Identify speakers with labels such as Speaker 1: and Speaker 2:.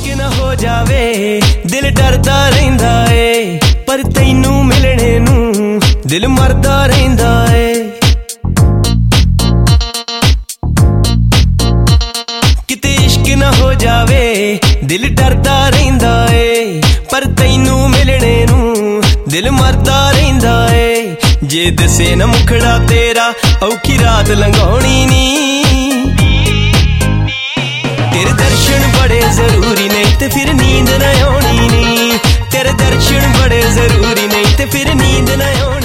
Speaker 1: इश्क ना हो जावे दिल डरदा रहिंदा ए पर तैनू मिलने नू दिल मरदा रहिंदा ए किते इश्क ना हो जावे दिल डरदा रहिंदा ए पर तैनू मिलने नू दिल मरदा रहिंदा ए जे दसे ना मुखड़ा तेरा औखी रात लंघाउणी नी तेरे दर्शन बड़े जरूरी नहीं ते फिर नींद न आउणी नी तेरे दर्शन बड़े जरूरी नहीं ते फिर नींद न आउणी।